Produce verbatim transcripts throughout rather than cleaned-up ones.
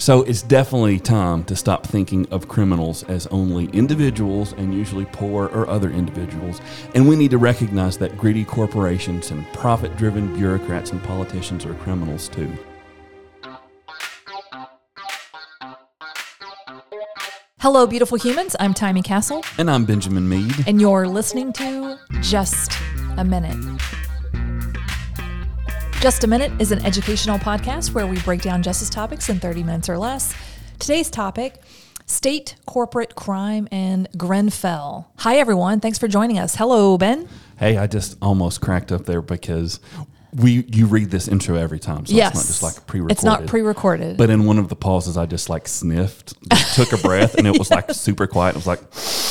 So it's definitely time to stop thinking of criminals as only individuals and usually poor or other individuals. And we need to recognize that greedy corporations and profit-driven bureaucrats and politicians are criminals too. Hello, beautiful humans. I'm Timmy Castle. And I'm Benjamin Mead. And you're listening to Just a Minute. Just a Minute is an educational podcast where we break down justice topics in thirty minutes or less. Today's topic, state corporate crime in Grenfell. Hi, everyone. Thanks for joining us. Hello, Ben. Hey, I just almost cracked up there because we you read this intro every time, so yes. it's not just like pre-recorded. It's not pre-recorded. But in one of the pauses, I just like sniffed, just took a breath, and it was like super quiet. It was like...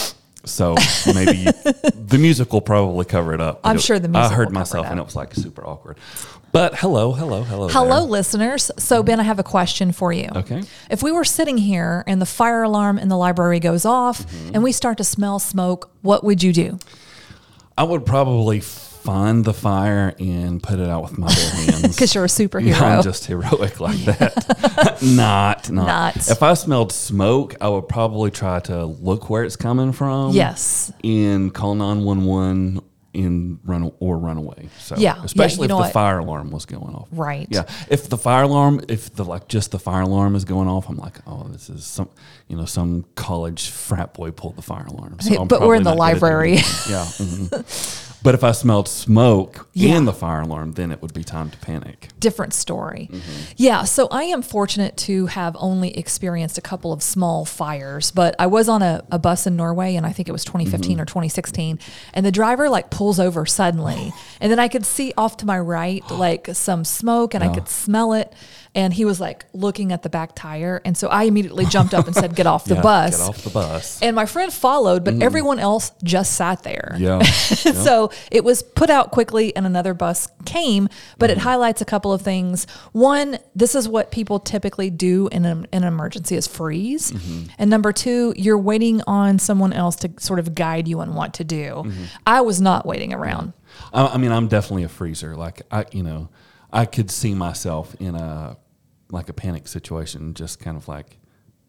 So maybe you, the music will probably cover it up. I'm it, sure the music I heard will myself cover it and up. it was like super awkward. But hello, hello, hello. Hello, there. listeners. So, Ben, I have a question for you. Okay. If we were sitting here and the fire alarm in the library goes off mm-hmm. and we start to smell smoke, what would you do? I would probably find the fire and put it out with my bare hands. Because you're a superhero. Yeah, I'm just heroic like that. not, not. Not. If I smelled smoke, I would probably try to look where it's coming from. Yes. And call nine one one in run or run away. So Yeah, especially yeah, you if know the what? fire alarm was going off. Right. Yeah. If the fire alarm, if the like just the fire alarm is going off, I'm like, oh, this is some, you know, some college frat boy pulled the fire alarm. So I'm But we're in the probably not gonna do library. anything. Yeah. mhm. But if I smelled smoke Yeah. and the fire alarm, then it would be time to panic. Different story. Mm-hmm. Yeah, so I am fortunate to have only experienced a couple of small fires, but I was on a, a bus in Norway, and I think it was twenty fifteen Mm-hmm. or twenty sixteen, and the driver like pulls over suddenly, and then I could see off to my right like some smoke, and I Yeah. could smell it, and he was like looking at the back tire, and so I immediately jumped up and said, "Get off the Yeah, bus." Get off the bus. And my friend followed, but everyone else just sat there. Yeah. yeah. So it was put out quickly and another bus came, but it highlights a couple of things. One, this is what people typically do in, a, in an emergency is freeze. And number two, you're waiting on someone else to sort of guide you on what to do. I was not waiting around. I, I mean, I'm definitely a freezer. Like I, you know, I could see myself in a like a panic situation, just kind of like.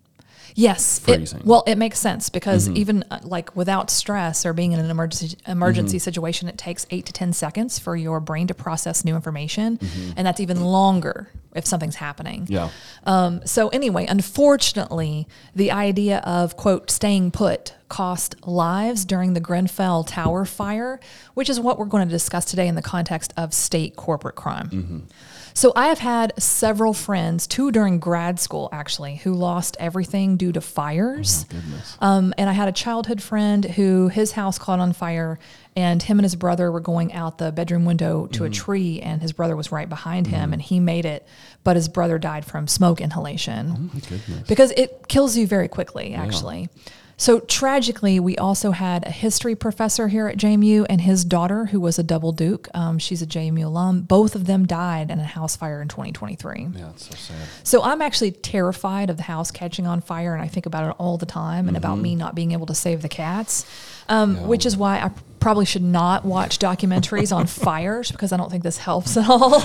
Yes. Freezing. It, well, it makes sense because Mm-hmm. even uh, like without stress or being in an emergency emergency Mm-hmm. situation, it takes eight to ten seconds for your brain to process new information, Mm-hmm. and that's even longer if something's happening. Yeah. Um, so anyway, unfortunately, the idea of quote staying put cost lives during the Grenfell Tower fire, which is what we're going to discuss today in the context of state corporate crime. Mm-hmm. So I have had several friends, two during grad school actually, who lost everything due to fires. Oh, goodness. Um, and I had a childhood friend who his house caught on fire, and him and his brother were going out the bedroom window to Mm-hmm. a tree, and his brother was right behind him, and he made it, but his brother died from smoke inhalation. Oh, my goodness. Because it kills you very quickly, actually. So tragically, we also had a history professor here at J M U and his daughter, who was a double Duke. Um, she's a J M U alum. Both of them died in a house fire in twenty twenty-three. Yeah, it's so sad. So I'm actually terrified of the house catching on fire, and I think about it all the time and about me not being able to save the cats, um, Yeah. which is why I probably should not watch documentaries on fires because I don't think this helps at all.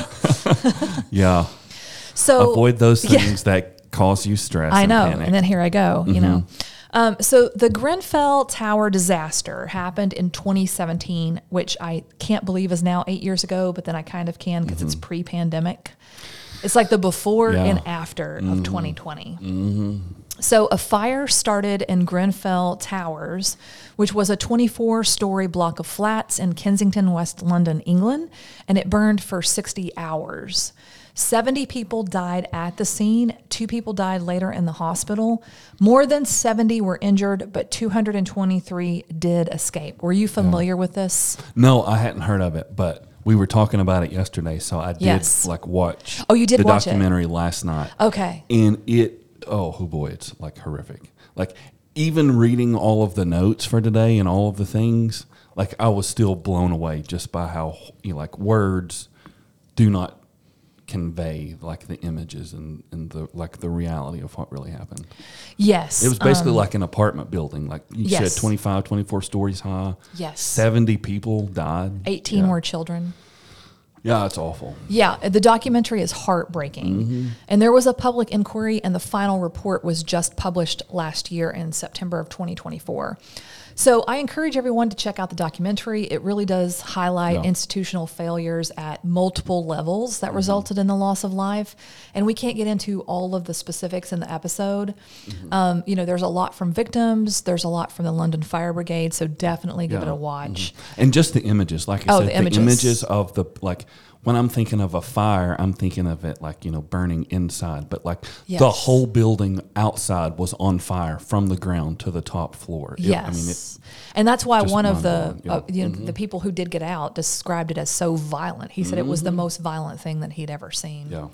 Yeah. So Avoid those yeah. things that cause you stress. I and know. panic. And then here I go, you know. Um, so the Grenfell Tower disaster happened in twenty seventeen, which I can't believe is now eight years ago, but then I kind of can because it's pre-pandemic. It's like the before Yeah. and after of twenty twenty. So a fire started in Grenfell Towers, which was a twenty-four story block of flats in Kensington, West London, England, and it burned for sixty hours. seventy people died at the scene. Two people died later in the hospital. More than seventy were injured, but two hundred twenty-three did escape. Were you familiar with this? No, I hadn't heard of it, but we were talking about it yesterday, so I did Yes. like watch. Oh, you did the watch it? documentary last night. Okay. And it, oh, oh boy, it's like horrific. Like even reading all of the notes for today and all of the things, like I was still blown away just by how you know, like words do not convey like the images and, and the like the reality of what really happened. Yes. It was basically um, like an apartment building, like you yes. said, twenty-five, twenty-four stories high. Yes. seventy people died. eighteen Yeah. were children. Yeah, it's awful. Yeah, the documentary is heartbreaking. Mm-hmm. And there was a public inquiry, and the final report was just published last year in September of twenty twenty-four. So I encourage everyone to check out the documentary. It really does highlight yeah. institutional failures at multiple levels that mm-hmm. resulted in the loss of life. And we can't get into all of the specifics in the episode. Mm-hmm. Um, you know, there's a lot from victims. There's a lot from the London Fire Brigade. So definitely give yeah. it a watch. Mm-hmm. And just the images, like I oh, said, the the images. images of the, like, when I'm thinking of a fire, I'm thinking of it like, you know, burning inside. But like yes. the whole building outside was on fire from the ground to the top floor. It, yes. I mean, it, and that's why one of the yeah. uh, you know, mm-hmm. the people who did get out described it as so violent. He said mm-hmm. it was the most violent thing that he'd ever seen. Yeah.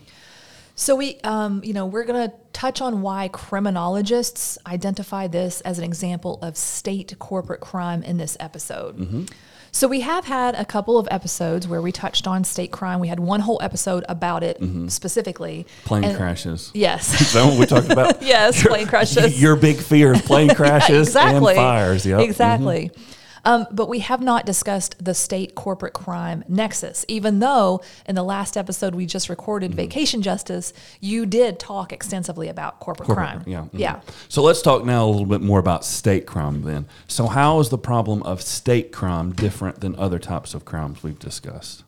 So we, um, you know, we're going to touch on why criminologists identify this as an example of state corporate crime in this episode. Mm-hmm. So we have had a couple of episodes where we touched on state crime. We had one whole episode about it mm-hmm. specifically. Plane and, crashes. Yes. Is that what we talked about? Yes, your, plane crashes. Your big fear is plane crashes exactly. and fires. Yep. Exactly. Mm-hmm. Um, but we have not discussed the state corporate crime nexus, even though in the last episode we just recorded, mm-hmm. Vacation Justice, you did talk extensively about corporate, corporate crime. Yeah. Mm-hmm. Yeah. So let's talk now a little bit more about state crime then. So how is the problem of state crime different than other types of crimes we've discussed?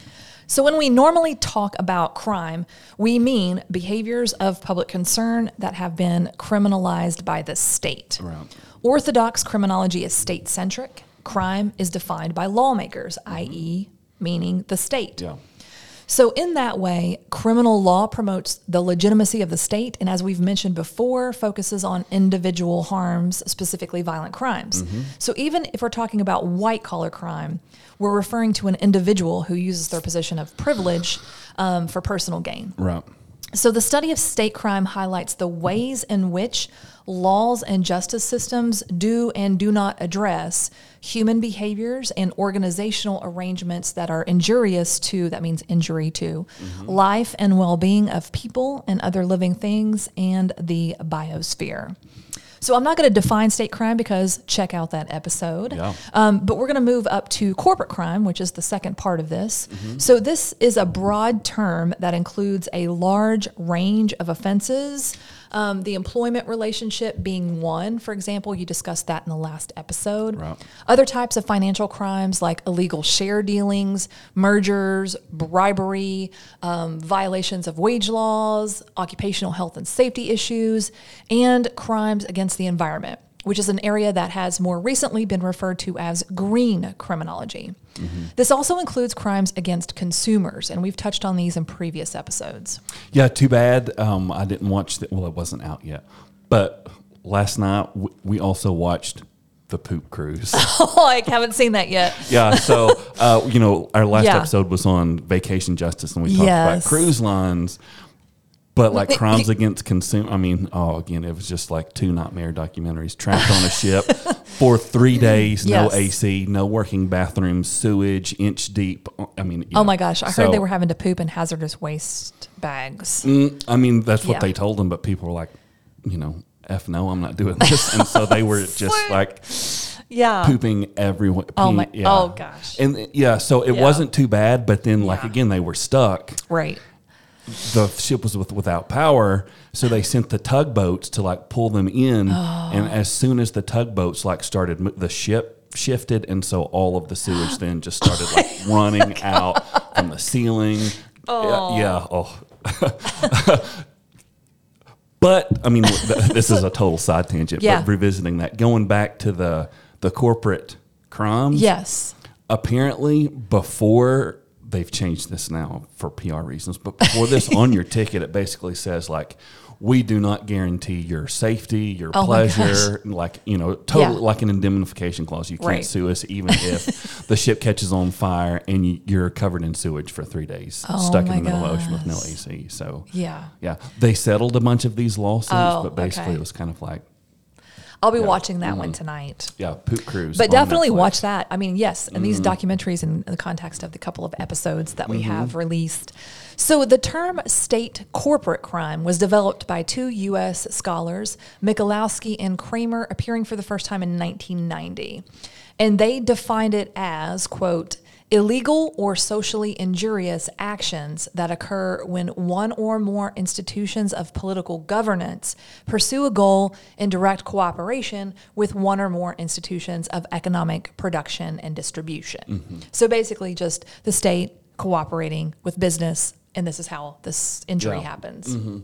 So when we normally talk about crime, we mean behaviors of public concern that have been criminalized by the state. Right. Orthodox criminology is state-centric. Crime is defined by lawmakers, mm-hmm. that is, meaning the state. Yeah. So in that way, criminal law promotes the legitimacy of the state, and as we've mentioned before, focuses on individual harms, specifically violent crimes. Mm-hmm. So even if we're talking about white-collar crime, we're referring to an individual who uses their position of privilege um, for personal gain. Right. So the study of state crime highlights the ways in which laws and justice systems do and do not address human behaviors and organizational arrangements that are injurious to, that means injury to, mm-hmm. life and well-being of people and other living things and the biosphere. So I'm not going to define state crime because check out that episode. Yeah. Um, but we're going to move up to corporate crime, which is the second part of this. Mm-hmm. So this is a broad term that includes a large range of offenses. Um, the employment relationship being one, for example, you discussed that in the last episode. Right. Other types of financial crimes like illegal share dealings, mergers, bribery, um, violations of wage laws, occupational health and safety issues, and crimes against the environment, which is an area that has more recently been referred to as green criminology. Mm-hmm. This also includes crimes against consumers, and we've touched on these in previous episodes. Yeah, too bad um, I didn't watch that. Well, it wasn't out yet. But last night, w- we also watched The Poop Cruise. Oh, I haven't seen that yet. Yeah, so, uh, you know, our last Yeah. episode was on Vacation Justice, and we talked Yes. about cruise lines. But like crimes against consumer, I mean, oh, again, it was just like two nightmare documentaries. Trapped on a ship for three days, no Yes. A C, no working bathrooms, sewage, inch deep. I mean, Oh know. my gosh, I So, heard they were having to poop in hazardous waste bags. Mm, I mean, that's what Yeah. they told them, but people were like, you know, F no, I'm not doing this. And so they were just like Yeah. pooping everywhere. Oh my- yeah. oh gosh. And yeah, so it Yeah. wasn't too bad, but then like Yeah. again, they were stuck. Right. The ship was with, without power, so they sent the tugboats to like pull them in. Oh. And as soon as the tugboats like started, mo- the ship shifted, and so all of the sewage then just started like running out from the ceiling. Oh. Yeah, yeah. Oh. But I mean, th- this is a total side tangent. Yeah. But revisiting that, going back to the the corporate crimes. Yes. Apparently, before. They've changed this now for P R reasons, but before this, on your ticket, it basically says like, we do not guarantee your safety, your Oh my pleasure, like, you know, totally Yeah. like an indemnification clause. You can't Right. sue us even if the ship catches on fire and you, you're covered in sewage for three days, Oh stuck in my the middle of the ocean with no A gosh. C. So Yeah. yeah, they settled a bunch of these lawsuits, Oh, but basically okay. it was kind of like, I'll be Yeah. watching that Mm-hmm. one tonight. yeah, Poop Cruise. But on definitely Netflix. watch that. I mean, yes, and these documentaries in the context of the couple of episodes that we have released. So the term state corporate crime was developed by two U S scholars, Michalowski and Kramer, appearing for the first time in nineteen ninety. And they defined it as, quote, illegal or socially injurious actions that occur when one or more institutions of political governance pursue a goal in direct cooperation with one or more institutions of economic production and distribution. Mm-hmm. So basically just the state cooperating with business, and this is how this injury yeah. happens. Mm-hmm.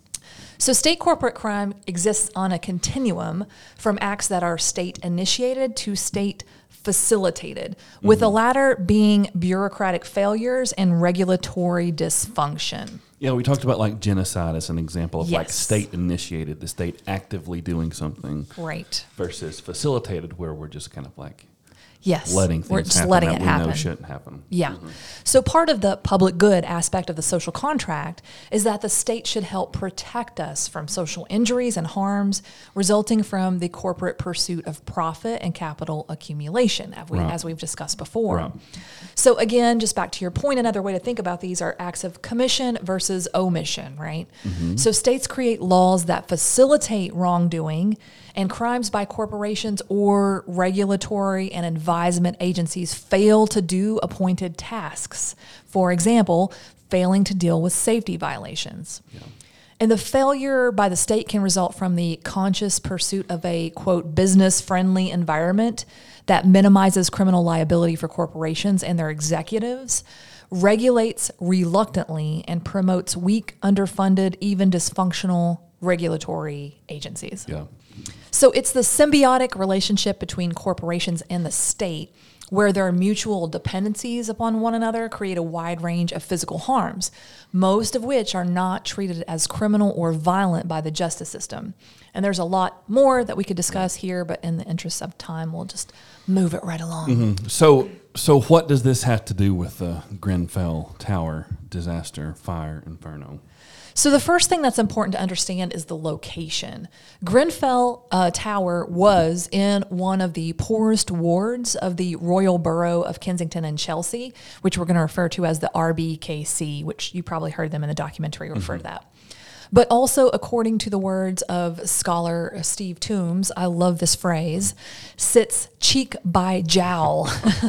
So state corporate crime exists on a continuum from acts that are state-initiated to state-facilitated, mm-hmm. with the latter being bureaucratic failures and regulatory dysfunction. Yeah, we talked about like genocide as an example of yes. like state-initiated, the state actively doing something. Right. Versus facilitated, where we're just kind of like Yes, letting things we're just happen letting that it we happen. know shouldn't happen. Yeah. Mm-hmm. So part of the public good aspect of the social contract is that the state should help protect us from social injuries and harms resulting from the corporate pursuit of profit and capital accumulation, as, we, right. as we've discussed before. Right. So again, just back to your point, another way to think about these are acts of commission versus omission, right? Mm-hmm. So states create laws that facilitate wrongdoing and crimes by corporations or regulatory and advisement agencies fail to do appointed tasks. For example, failing to deal with safety violations. Yeah. And the failure by the state can result from the conscious pursuit of a, quote, business-friendly environment that minimizes criminal liability for corporations and their executives, regulates reluctantly, and promotes weak, underfunded, even dysfunctional regulatory agencies. Yeah. So it's the symbiotic relationship between corporations and the state where their mutual dependencies upon one another create a wide range of physical harms, most of which are not treated as criminal or violent by the justice system. And there's a lot more that we could discuss here, but in the interest of time, we'll just move it right along. Mm-hmm. So, so what does this have to do with the Grenfell Tower disaster, fire, inferno? So the first thing that's important to understand is the location. Grenfell uh, Tower was in one of the poorest wards of the Royal Borough of Kensington and Chelsea, which we're going to refer to as the R B K C, which you probably heard them in the documentary refer mm-hmm. to that. But also, according to the words of scholar Steve Toombs, I love this phrase, sits cheek by jowl.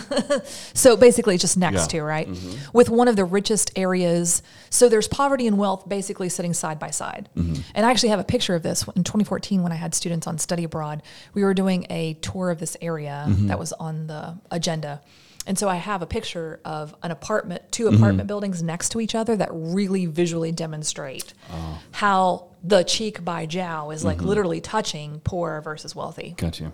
So basically just next yeah. to, right? Mm-hmm. With one of the richest areas. So there's poverty and wealth basically sitting side by side. Mm-hmm. And I actually have a picture of this. In twenty fourteen, when I had students on study abroad, we were doing a tour of this area mm-hmm. that was on the agenda. And so I have a picture of an apartment, two apartment mm-hmm. buildings next to each other that really visually demonstrate oh. how the cheek by jowl is like mm-hmm. literally touching poor versus wealthy. Gotcha.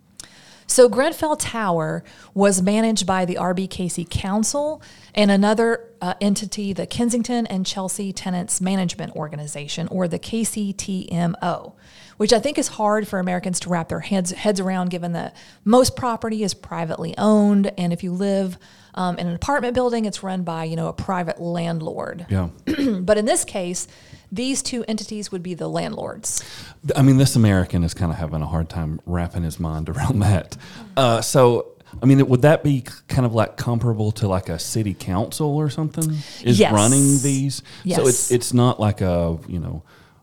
So Grenfell Tower was managed by the R B K C Council and another uh, entity, the Kensington and Chelsea Tenants Management Organization, or the K C T M O, which I think is hard for Americans to wrap their heads heads around, given that most property is privately owned, and if you live um, in an apartment building, it's run by, you know, a private landlord. Yeah. But in this case, these two entities would be the landlords. I mean, this American is kind of having a hard time wrapping his mind around that. Uh, so, I mean, would that be kind of like comparable to like a city council or something? Is yes. running these? Yes. So it's it's not like a, you know,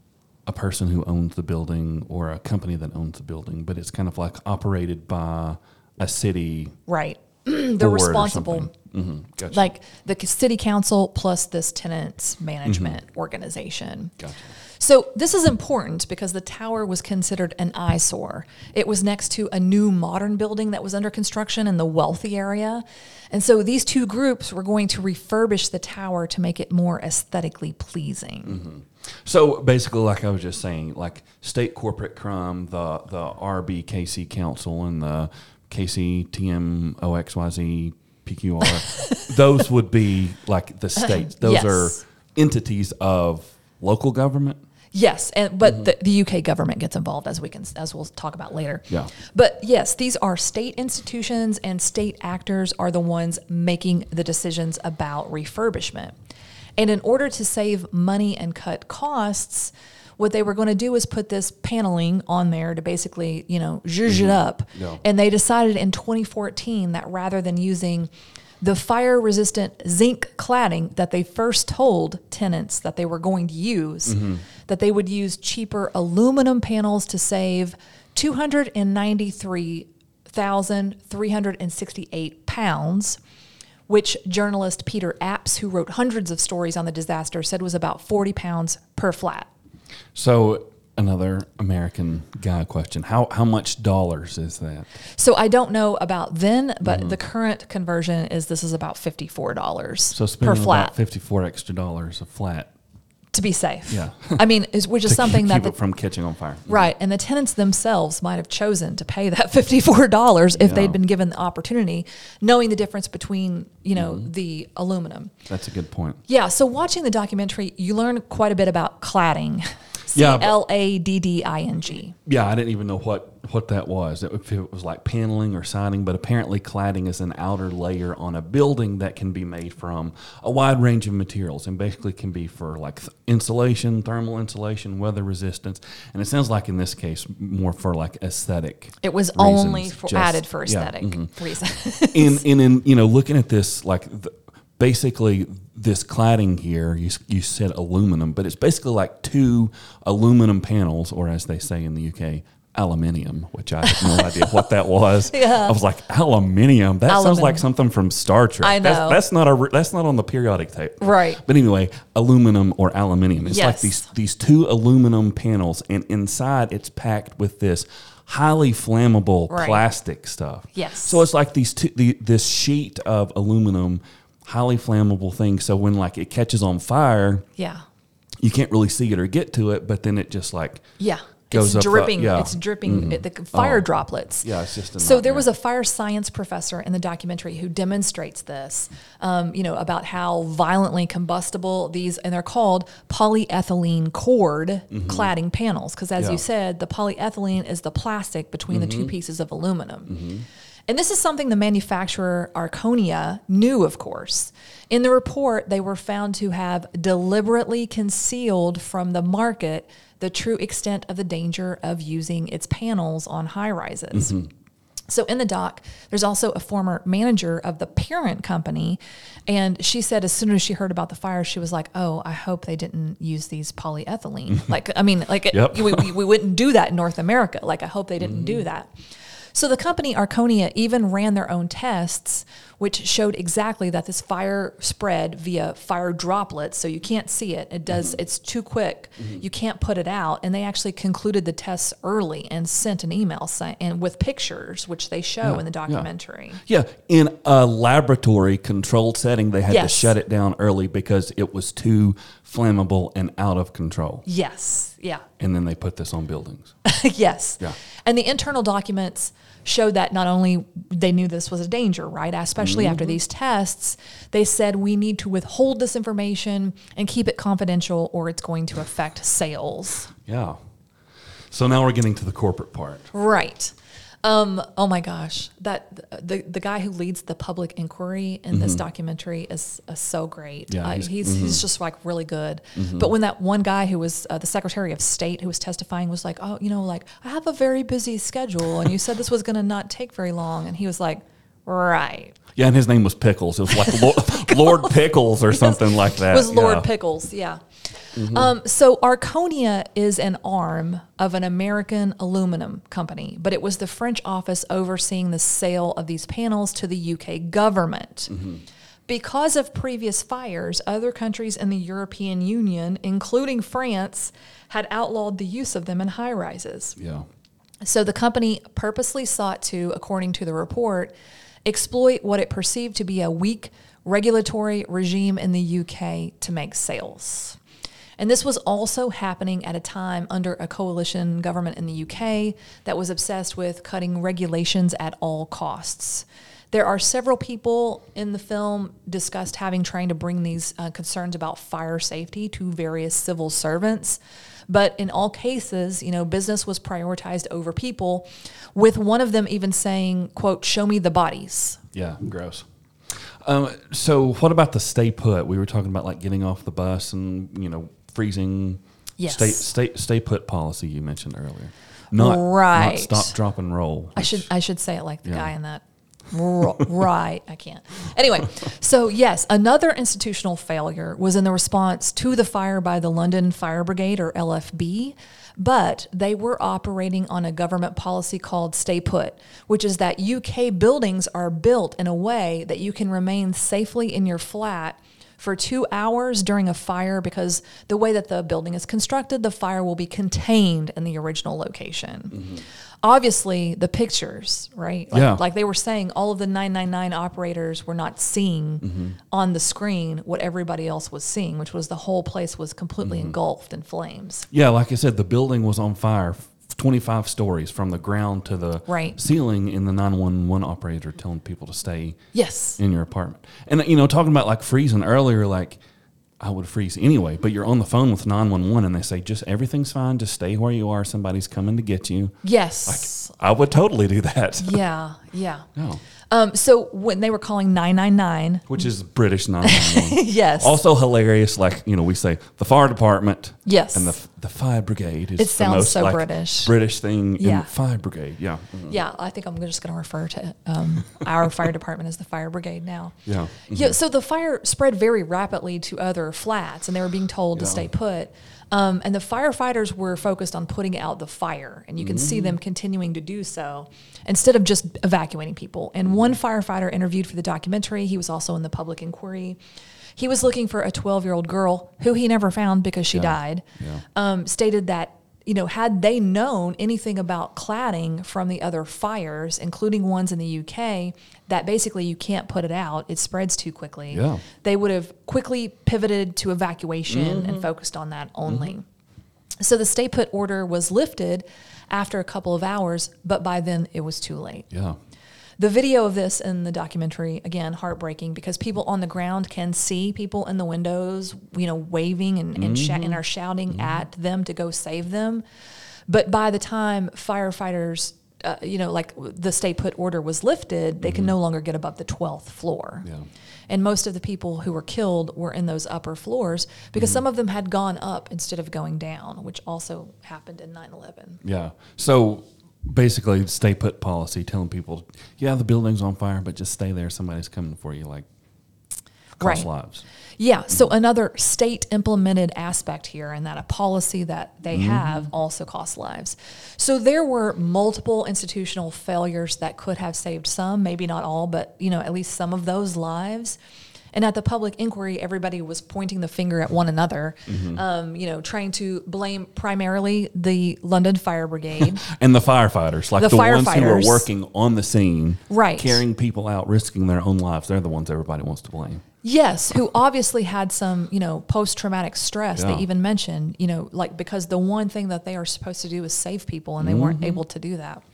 a person who owns the building or a company that owns the building, but it's kind of like operated by a city. Right. They're responsible. Mm-hmm. Gotcha. Like the city council plus this tenants management mm-hmm. organization. Gotcha. So this is important because the tower was considered an eyesore. It was next to a new modern building that was under construction in the wealthy area. And so these two groups were going to refurbish the tower to make it more aesthetically pleasing. Mm-hmm. So basically, like I was just saying, like state corporate crime, the, the R B K C Council and the K C T M O X Y Z P Q R, those would be like the states. Those yes. are entities of local government. Yes, and but mm-hmm. the, the U K government gets involved, as we can as we'll talk about later. Yeah. But yes, these are state institutions, and state actors are the ones making the decisions about refurbishment. And in order to save money and cut costs, what they were going to do is put this paneling on there to basically, you know, zhuzh mm-hmm. it up. Yeah. And they decided in twenty fourteen that rather than using the fire-resistant zinc cladding that they first told tenants that they were going to use, mm-hmm. that they would use cheaper aluminum panels to save two hundred ninety-three thousand three hundred sixty-eight pounds, which journalist Peter Apps, who wrote hundreds of stories on the disaster, said was about forty pounds per flat. So another American guy question. How how much dollars is that? So I don't know about then, but mm-hmm. the current conversion is this is about fifty-four dollars so per flat. About fifty-four extra dollars a flat. To be safe. Yeah. I mean, is, which is to something keep that... the, it from catching on fire. Right. And the tenants themselves might have chosen to pay that fifty-four dollars if yeah. they'd been given the opportunity, knowing the difference between, you know, mm-hmm. the aluminum. That's a good point. Yeah. So watching the documentary, you learn quite a bit about cladding. C L A D D I N G. Yeah, I didn't even know what, what that was. If it was like paneling or siding, but apparently cladding is an outer layer on a building that can be made from a wide range of materials and basically can be for like insulation, thermal insulation, weather resistance. And it sounds like in this case more for like aesthetic. It was reasons. only for, Just, added for aesthetic yeah, mm-hmm. reasons. in, in, in, you know, looking at this, like the, basically this cladding here, you, you said aluminum, but it's basically like two aluminum panels, or as they say in the U K, aluminium, which I had no idea what that was. Yeah. I was like, aluminium? That Aluminium. sounds like something from Star Trek. I know. That's, that's not a that's not on the periodic table. Right. But anyway, aluminum or aluminium. It's yes. like these these two aluminum panels, and inside it's packed with this highly flammable right. plastic stuff. Yes. So it's like these two, the, this sheet of aluminum, highly flammable thing. So when like it catches on fire, yeah, you can't really see it or get to it, but then it just like yeah. goes it's up, dripping. Up, yeah. It's dripping. Mm-hmm. It, the fire oh. droplets. Yeah, it's just a so nightmare. there was a fire science professor in the documentary who demonstrates this. Um, you know, about how violently combustible these, and they're called polyethylene cord mm-hmm. cladding panels, because as yeah. you said, the polyethylene is the plastic between mm-hmm. the two pieces of aluminum. Mm-hmm. And this is something the manufacturer Arconia knew, of course. In the report, they were found to have deliberately concealed from the market the true extent of the danger of using its panels on high-rises. Mm-hmm. So in the doc, there's also a former manager of the parent company, and she said as soon as she heard about the fire, she was like, oh, I hope they didn't use these polyethylene. like, I mean, like yep. it, we, we, we wouldn't do that in North America. Like, I hope they didn't mm-hmm. do that. So the company Arconia even ran their own tests, which showed exactly that this fire spread via fire droplets. So you can't see it. It does. Mm-hmm. It's too quick. Mm-hmm. You can't put it out. And they actually concluded the tests early and sent an email saying, and with pictures, which they show yeah, in the documentary. Yeah. yeah, in a laboratory controlled setting, they had yes. to shut it down early because it was too flammable and out of control. Yes. Yeah. And then they put this on buildings. yes. Yeah. And the internal documents showed that not only they knew this was a danger, right? Especially mm-hmm. after these tests, they said we need to withhold this information and keep it confidential or it's going to affect sales. Yeah. So now we're getting to the corporate part. Right. Um, oh my gosh, that the the guy who leads the public inquiry in mm-hmm. this documentary is uh, so great. Yeah, uh, he's he's, mm-hmm. he's just like really good. Mm-hmm. But when that one guy who was uh, the Secretary of State who was testifying was like, oh, you know, like I have a very busy schedule, and you said this was going to not take very long, and he was like, right. Yeah, and his name was Pickles. It was like Lord, Lord Pickles or yes, something like that. It was Lord yeah. Pickles, yeah. Mm-hmm. Um, so Arconia is an arm of an American aluminum company, but it was the French office overseeing the sale of these panels to the U K government. Mm-hmm. Because of previous fires, other countries in the European Union, including France, had outlawed the use of them in high-rises. Yeah. So the company purposely sought to, according to the report, exploit what it perceived to be a weak regulatory regime in the U K to make sales. And this was also happening at a time under a coalition government in the U K that was obsessed with cutting regulations at all costs. There are several people in the film discussed having trying to bring these uh, concerns about fire safety to various civil servants. But in all cases, you know, business was prioritized over people, with one of them even saying, quote, show me the bodies. Yeah, gross. Um, so what about the stay put? We were talking about like getting off the bus and, you know, freezing. Yes. Stay, stay, stay put policy you mentioned earlier. Not, right. not stop, drop, and roll. I should I should say it like the yeah. guy in that R- right. I can't. Anyway, so yes, another institutional failure was in the response to the fire by the London Fire Brigade, or L F B, but they were operating on a government policy called Stay Put, which is that U K buildings are built in a way that you can remain safely in your flat for two hours during a fire, because the way that the building is constructed, the fire will be contained in the original location. Mm-hmm. Obviously, the pictures, right? Like, yeah. like they were saying, all of the nine nine nine operators were not seeing mm-hmm. on the screen what everybody else was seeing, which was the whole place was completely mm-hmm. engulfed in flames. Yeah, like I said, the building was on fire, twenty-five stories from the ground to the right. ceiling, and the nine one one operator telling people to stay yes. in your apartment. And, you know, talking about like freezing earlier, like, I would freeze anyway, but you're on the phone with nine one one and they say, just everything's fine, just stay where you are, somebody's coming to get you. Yes. Like, I would totally do that. Yeah, yeah. No. Um, so when they were calling nine nine nine. Which is British nine one one. Yes. Also hilarious, like, you know, we say the fire department. Yes. And the the fire brigade is it sounds the most so like, British. British thing. Yeah. In fire brigade, yeah. Mm-hmm. Yeah, I think I'm just going to refer to um, our fire department as the fire brigade now. Yeah. Mm-hmm. Yeah. So the fire spread very rapidly to other flats, and they were being told yeah. to stay put. Um, and the firefighters were focused on putting out the fire, and you can mm-hmm. see them continuing to do so instead of just evacuating people. And one firefighter interviewed for the documentary, he was also in the public inquiry. He was looking for a twelve-year-old girl who he never found because she yeah. died, yeah. um, stated that, you know, had they known anything about cladding from the other fires, including ones in the U K, that basically you can't put it out, it spreads too quickly, yeah. they would have quickly pivoted to evacuation mm-hmm. and focused on that only. Mm-hmm. So the stay put order was lifted after a couple of hours, but by then it was too late. Yeah. The video of this in the documentary, again, heartbreaking, because people on the ground can see people in the windows, you know, waving and, and, mm-hmm. sh- and are shouting mm-hmm. at them to go save them. But by the time firefighters, uh, you know, like the stay put order was lifted, they mm-hmm. can no longer get above the twelfth floor. Yeah. And most of the people who were killed were in those upper floors because mm-hmm. some of them had gone up instead of going down, which also happened in nine eleven. Yeah. So basically, stay put policy, telling people, yeah, the building's on fire, but just stay there. Somebody's coming for you, like, cost right. lives. Yeah. So another state implemented aspect here, and that a policy that they mm-hmm. have also costs lives. So there were multiple institutional failures that could have saved some, maybe not all, but, you know, at least some of those lives. And at the public inquiry, everybody was pointing the finger at one another, mm-hmm. um, you know, trying to blame primarily the London Fire Brigade. And the firefighters, like the, the firefighters. ones who were working on the scene, right. carrying people out, risking their own lives. They're the ones everybody wants to blame. Yes, who obviously had some, you know, post-traumatic stress. Yeah. They even mentioned, you know, like because the one thing that they are supposed to do is save people, and they mm-hmm. weren't able to do that.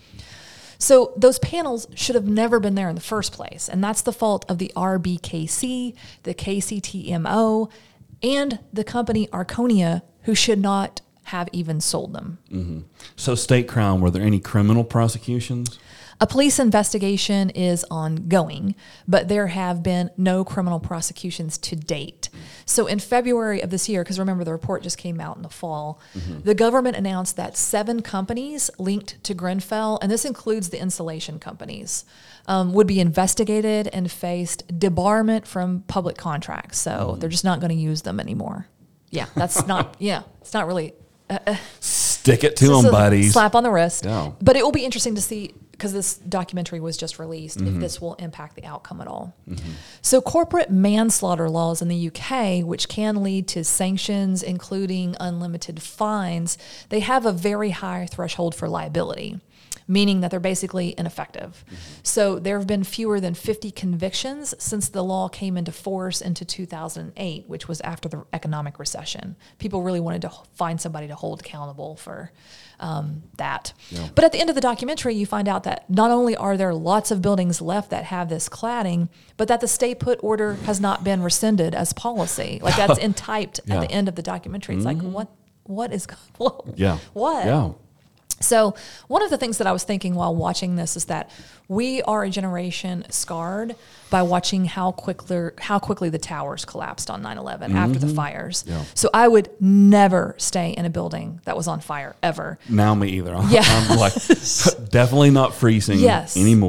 So those panels should have never been there in the first place, and that's the fault of the R B K C, the K C T M O, and the company Arconia, who should not have even sold them. Mm-hmm. So State Crown, were there any criminal prosecutions? A police investigation is ongoing, but there have been no criminal prosecutions to date. So in February of this year, because remember the report just came out in the fall, mm-hmm. the government announced that seven companies linked to Grenfell, and this includes the insulation companies, um, would be investigated and faced debarment from public contracts. So mm-hmm. they're just not going to use them anymore. Yeah, that's not, yeah, it's not really... Uh, uh, Stick it to them, buddies. Slap on the wrist. Yeah. But it will be interesting to see, because this documentary was just released, mm-hmm. if this will impact the outcome at all. Mm-hmm. So corporate manslaughter laws in the U K, which can lead to sanctions, including unlimited fines, they have a very high threshold for liability, meaning that they're basically ineffective. Mm-hmm. So there have been fewer than fifty convictions since the law came into force into two thousand eight, which was after the economic recession. People really wanted to find somebody to hold accountable for um, that. Yeah. But at the end of the documentary, you find out that not only are there lots of buildings left that have this cladding, but that the stay put order has not been rescinded as policy. Like that's entyped yeah. at the end of the documentary. It's mm-hmm. like, what, what is, what? Yeah. What? Yeah. So one of the things that I was thinking while watching this is that we are a generation scarred by watching how quickly how quickly the towers collapsed on nine eleven mm-hmm. after the fires. Yeah. So I would never stay in a building that was on fire ever. Now me either. I'm, yeah. I'm like definitely not freezing yes. anymore.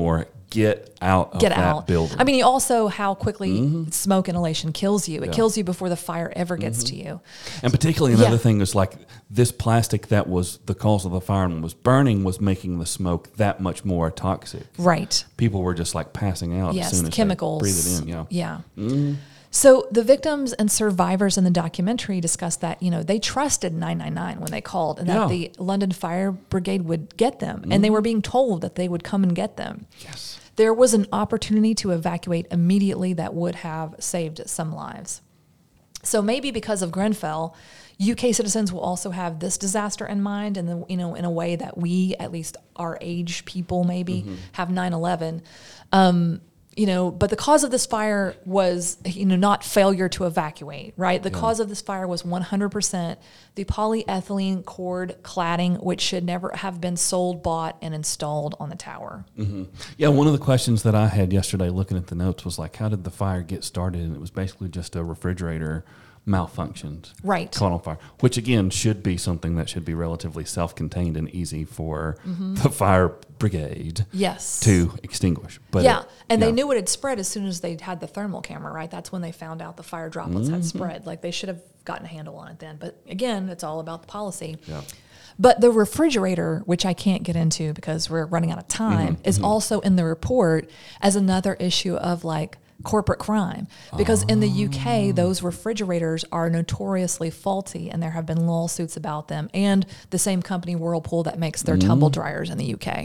get out of Get that out. building. I mean, you also how quickly smoke inhalation kills you. It Yeah. kills you before the fire ever gets to you. And particularly another Yeah. thing is like this plastic that was the cause of the fire and was burning was making the smoke that much more toxic. Right. People were just like passing out Yes, as soon as chemicals. they breathe it in. Yeah. Yeah. So the victims and survivors in the documentary discussed that, you know, they trusted nine nine nine when they called and Yeah. that the London Fire Brigade would get them. And they were being told that they would come and get them. Yes. There was an opportunity to evacuate immediately that would have saved some lives. So maybe because of Grenfell, U K citizens will also have this disaster in mind, and the, you know, in a way that we, at least our age people, maybe have nine eleven. Um, you know, but the cause of this fire was, you know, not failure to evacuate, right? The Yeah. cause of this fire was one hundred percent the polyethylene cord cladding, which should never have been sold, bought, and installed on the tower. Yeah, one of the questions that I had yesterday looking at the notes was like, how did the fire get started? And it was basically just a refrigerator malfunctioned. Right. Caught on fire, which again should be something that should be relatively self-contained and easy for the fire brigade Yes. to extinguish. But yeah, it- and yeah. they knew it had spread as soon as they had the thermal camera, right? That's when they found out the fire droplets had spread. Like they should have gotten a handle on it then. But again, it's all about the policy. Yeah. But the refrigerator, which I can't get into because we're running out of time, is also in the report as another issue of like corporate crime. Because in the U K, those refrigerators are notoriously faulty and there have been lawsuits about them. And the same company, Whirlpool, that makes their tumble dryers in the U K.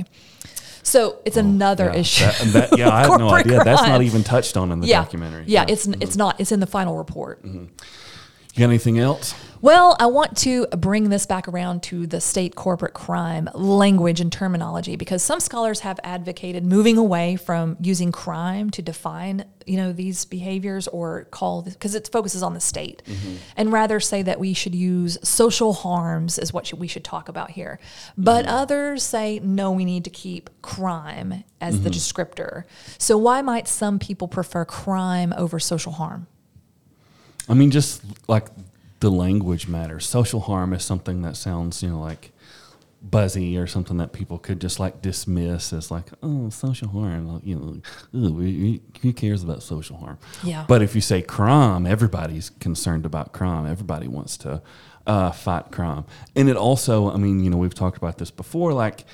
So it's another Yeah, issue. that- and that- yeah, I had no Corporate idea. That's not crime. even touched on in the yeah. documentary. Yeah, it's it's not. It's in the final report. You got anything else? Well, I want to bring this back around to the state corporate crime language and terminology because some scholars have advocated moving away from using crime to define, you know, these behaviors or call because it focuses on the state, and rather say that we should use social harms is what should, we should talk about here. But others say no, we need to keep crime as the descriptor. So why might some people prefer crime over social harm? I mean, just like the language matters. Social harm is something that sounds, you know, like buzzy or something that people could just like dismiss as like, oh, social harm. You know, ooh, we- we- who cares about social harm? Yeah. But if you say crime, everybody's concerned about crime. Everybody wants to uh, fight crime. And it also, I mean, you know, we've talked about this before, like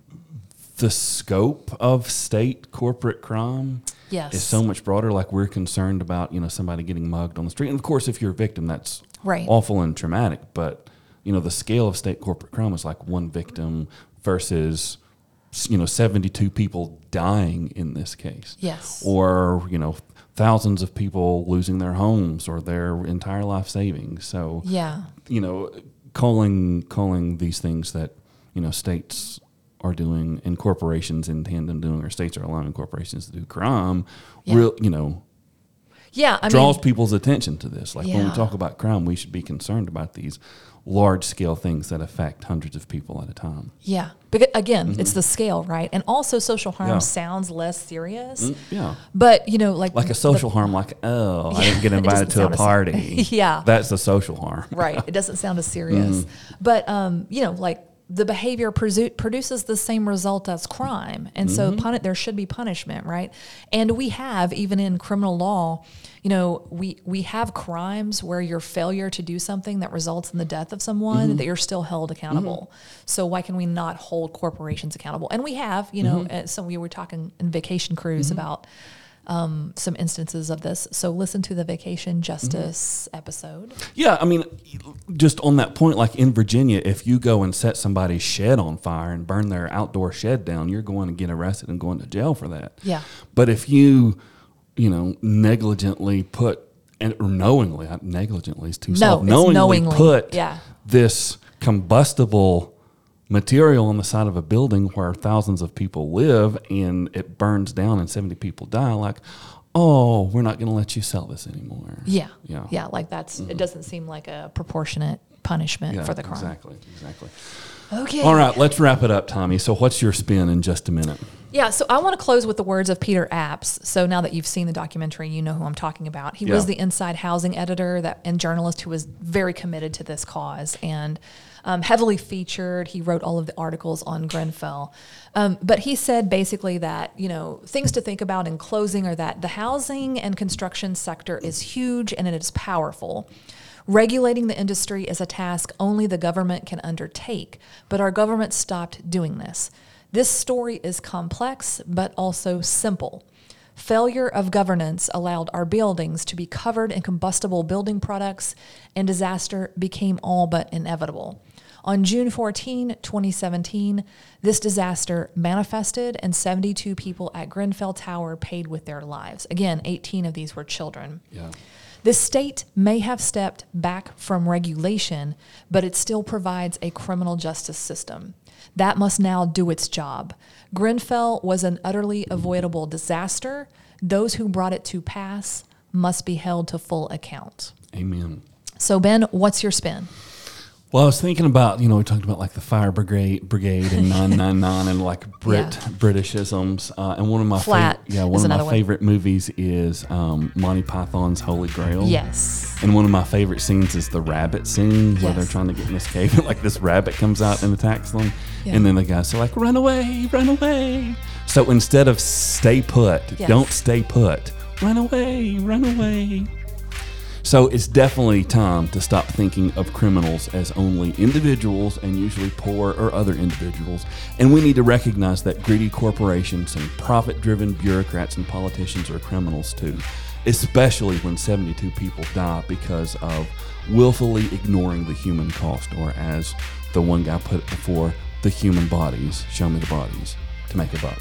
the scope of state corporate crime Yes. is so much broader. Like we're concerned about, you know, somebody getting mugged on the street. And of course, if you're a victim, that's Right. awful and traumatic. But, you know, the scale of state corporate crime is like one victim versus, you know, seventy-two people dying in this case. Yes. Or, you know, thousands of people losing their homes or their entire life savings. So, Yeah. you know, calling calling these things that, you know, states are doing and corporations in tandem doing, or states are allowing corporations to do crime, Yeah. real, you know, Yeah, I draws mean, people's attention to this. Like when we Yeah. talk about crime, we should be concerned about these large scale things that affect hundreds of people at a time. yeah. Because again, it's the scale, right? And also, social harm Yeah. sounds less serious. Mm, Yeah. But you know, like Like a social harm, like, oh, I didn't get It invited doesn't to a sound as- party. Yeah. That's the social harm. right, it doesn't sound as serious. Mm-hmm. But um, you know, like the behavior produ- produces the same result as crime, and Mm-hmm. so puni- there should be punishment, right? And we have even in criminal law, you know, we we have crimes where your failure to do something that results in the death of someone Mm-hmm. that you're still held accountable. So why can we not hold corporations accountable? And we have, you know, Mm-hmm. uh, so we were talking in Vacation Cruise about um, some instances of this. So listen to the Vacation Justice episode. Yeah, I mean, just on that point, like in Virginia, if you go and set somebody's shed on fire and burn their outdoor shed down, you're going to get arrested and going to jail for that. Yeah. But if you, you know, negligently put, and or knowingly, not negligently is too No, soft, it's knowingly, knowingly, put yeah. this combustible material on the side of a building where thousands of people live and it burns down and seventy people die, like, oh, we're not going to let you sell this anymore. Yeah. Yeah. Yeah. Like that's, it doesn't seem like a proportionate punishment Yeah, for the crime. exactly, exactly. Okay. All right, let's wrap it up, Tommy. So what's your spin in just a minute? Yeah. So I want to close with the words of Peter Apps. So now that you've seen the documentary, you know who I'm talking about. He Yeah. was the Inside Housing editor that and journalist who was very committed to this cause. And um, heavily featured. He wrote all of the articles on Grenfell. Um, but he said basically that, you know, things to think about in closing are that the housing and construction sector is huge and it is powerful. Regulating the industry is a task only the government can undertake, but our government stopped doing this. This story is complex, but also simple. Failure of governance allowed our buildings to be covered in combustible building products, and disaster became all but inevitable. On June fourteenth, twenty seventeen, this disaster manifested, and seventy-two people at Grenfell Tower paid with their lives. Again, eighteen of these were children. Yeah. The state may have stepped back from regulation, but it still provides a criminal justice system. That must now do its job. Grenfell was an utterly avoidable disaster. Those who brought it to pass must be held to full account. Amen. So, Ben, what's your spin? Well, I was thinking about, you know, we talked about like the fire brigade, brigade and nine nine nine and like Brit Yeah. Britishisms. Uh, and one of my Flat favorite, yeah, one is of my another one. favorite movies is um, Monty Python's Holy Grail. Yes. And one of my favorite scenes is the rabbit scene where Yes. they're trying to get in this cave and like this rabbit comes out and attacks them. Yeah. And then the guys are like, run away, run away. So instead of stay put, Yes. don't stay put, run away, run away. So it's definitely time to stop thinking of criminals as only individuals and usually poor or other individuals. And we need to recognize that greedy corporations and profit-driven bureaucrats and politicians are criminals too, especially when seventy-two people die because of willfully ignoring the human cost, or as the one guy put it before, the human bodies. Show me the bodies to make a buck.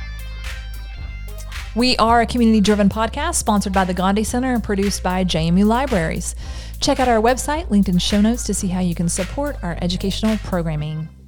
We are a community-driven podcast sponsored by the Gandhi Center and produced by J M U Libraries. Check out our website, linked in show notes, to see how you can support our educational programming.